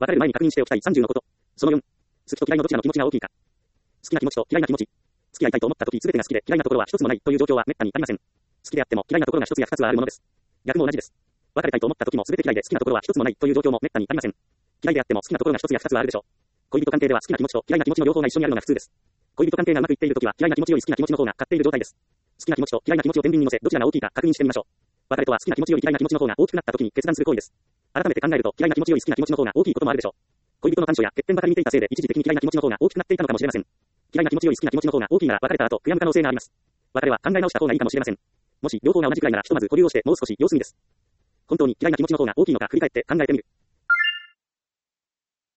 別れる前に確認しておきたい30のこと。その4。好きと嫌いのどちらの気持ちが大きいか。好きな気持ちと嫌いな気持ち。付き合いたいと思った時全てが好きで嫌いなところは一つもないという状況は滅多にありません。好きであっても嫌いなところが一つや二つはあるものです。逆も同じです。別れたいと思った時も全て嫌いで好きなところは一つもないという状況も滅多にありません。嫌いであっても好きなところが一つや二つはあるでしょう。恋人関係では好きな気持ちと嫌いな気持ちの両方が一緒にあるのが普通です。恋人関係がうまくいっている時は嫌いな気持ちより好きな気持ちの方が勝っている状態です。好きな気持ちと嫌いな気持ちを天秤に乗せどちらが大きいか確認してみましょう。別れとは好きな気持ちより嫌いな気持ちの方が大きくなった時に決断する行為です。改めて考えると嫌いな気持ちより好きな気持ちの方が大きいこともあるでしょう。恋人の短所や欠点ばかり見ていたせいで一時的に嫌いな気持ちの方が大きくなっていたのかもしれません。嫌いな気持ちより好きな気持ちの方が大きいなら別れた後悔やむ可能性があります。別れは考え直した方がいいかもしれません。もし両方が同じくらいならひとまず保留をしてもう少し様子見です。本当に嫌いな気持ちの方が大きいのか振り返って考えてみる。